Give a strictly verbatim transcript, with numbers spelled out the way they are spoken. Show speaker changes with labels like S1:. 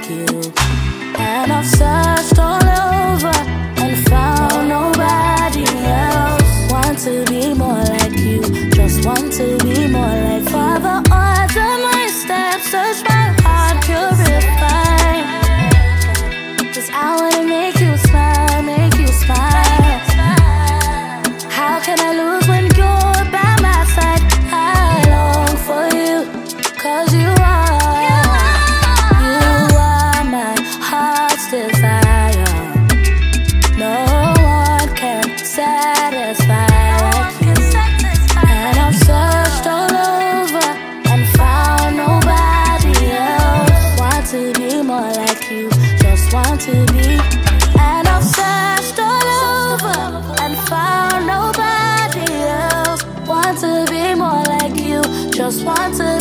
S1: you. And I've searched all over and found nobody else. Want to be more like you, just want to be more like you. Father, order my steps, search my heart, purify. Cause I wanna make you smile, make you smile. How can I lose when you're by my side? I long for you, cause you are, you are my heart's desire. No one can satisfy like you. And I've searched all over and found nobody else. Want to be more like you, just want to be. And I've searched all over and found nobody else. Want to be more like you, just want to